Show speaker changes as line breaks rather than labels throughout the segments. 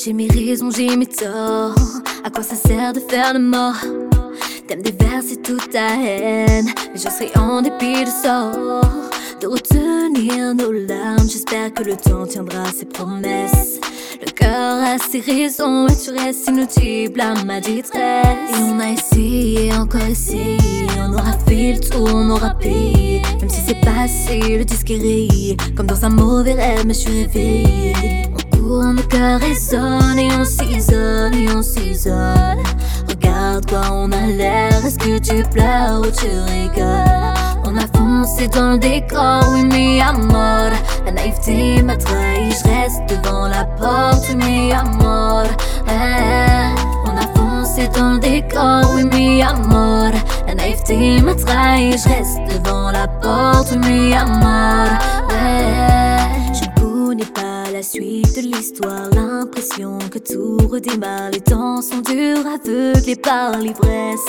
J'ai mes raisons, j'ai mes torts. À quoi ça sert de faire le mort? T'aimes déverser toute ta haine, mais je serai en dépit de sort de retenir nos larmes. J'espère que le temps tiendra ses promesses. Le cœur a ses raisons et tu restes inaudible à ma détresse. Et on a essayé, encore essayé, on aura fait le tour, on aura payé. Même si c'est passé, le disque est rayé, comme dans un mauvais rêve, me suis réveillée. On court, nos cœurs résonnent et on s'isole, et on s'isole. Regarde quoi on a l'air, est-ce que tu pleures ou tu rigoles? On a foncé dans le décor, oui mais à mort. La naïveté m'a trahi, je reste devant la porte, oui mais à mort. On a foncé dans le décor, oui mais à mort. La naïveté m'a trahi, je reste devant la porte, oui mais à mort. Je ne connais pas la suite de l'histoire, l'impression que tout redémarre. Les temps sont durs, aveuglés par l'ivresse.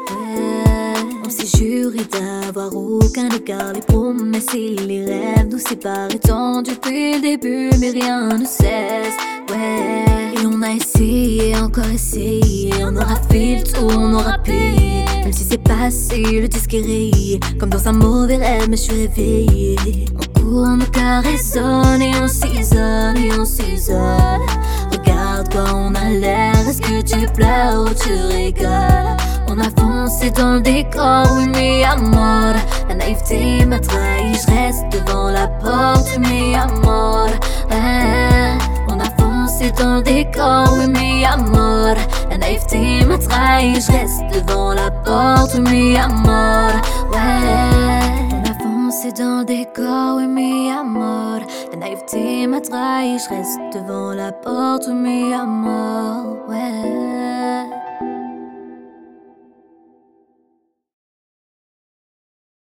On s'est juré d'avoir aucun écart. Les promesses et les rêves nous séparent, étendus depuis le début, mais rien ne cesse. Et on a essayé, encore essayé, on aura fait le tour, on aura payé. Même si c'est passé, le disque est rayé, comme dans un mauvais rêve, me suis réveillée. On court, nos cœurs résonnent et on s'isole, et on s'isole. Regarde quoi on a l'air, est-ce que tu pleures ou tu rigoles? On a foncé dans le décor, oui mais à mort. La naïveté m'a trahi, je reste devant la porte, oui mais à mort. On a foncé dans le décor, oui mais à mort. La naïveté m'a trahi, je reste devant la porte, oui mais à mort. On a foncé dans le décor, oui mais à mort. La naïveté m'a trahi, je reste devant la porte, oui mais à mort.